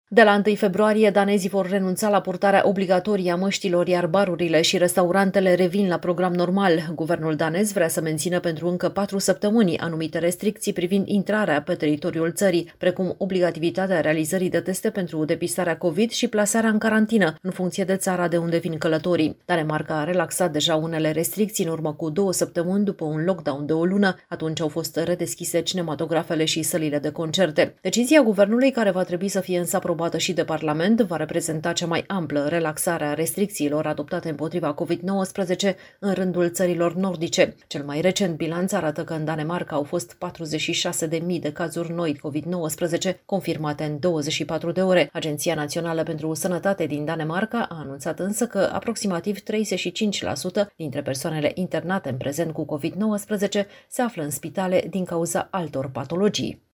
De la 1 februarie, danezii vor renunța la purtarea obligatorie a măștilor, iar barurile și restaurantele revin la program normal. Guvernul danez vrea să mențină pentru încă 4 săptămâni anumite restricții privind intrarea pe teritoriul țării, precum obligativitatea realizării de teste pentru depistarea COVID și plasarea în carantină, în funcție de țara de unde vin călătorii. Danemarca a relaxat deja unele restricții în urmă cu 2 săptămâni după un lockdown de o lună. Atunci au fost redeschise cinematografele și sălile de concerte. Decizia guvernului, care va trebui să fie însă aprobată și de Parlament, va reprezenta cea mai amplă relaxare a restricțiilor adoptate împotriva COVID-19 în rândul țărilor nordice. Cel mai recent bilanț arată că în Danemarca au fost 46.000 de cazuri noi COVID-19 confirmate în 24 de ore. Agenția Națională pentru Sănătate din Danemarca a anunțat însă că aproximativ 35% dintre persoanele internate în prezent cu COVID-19 se află în spitale din cauza altor patologii.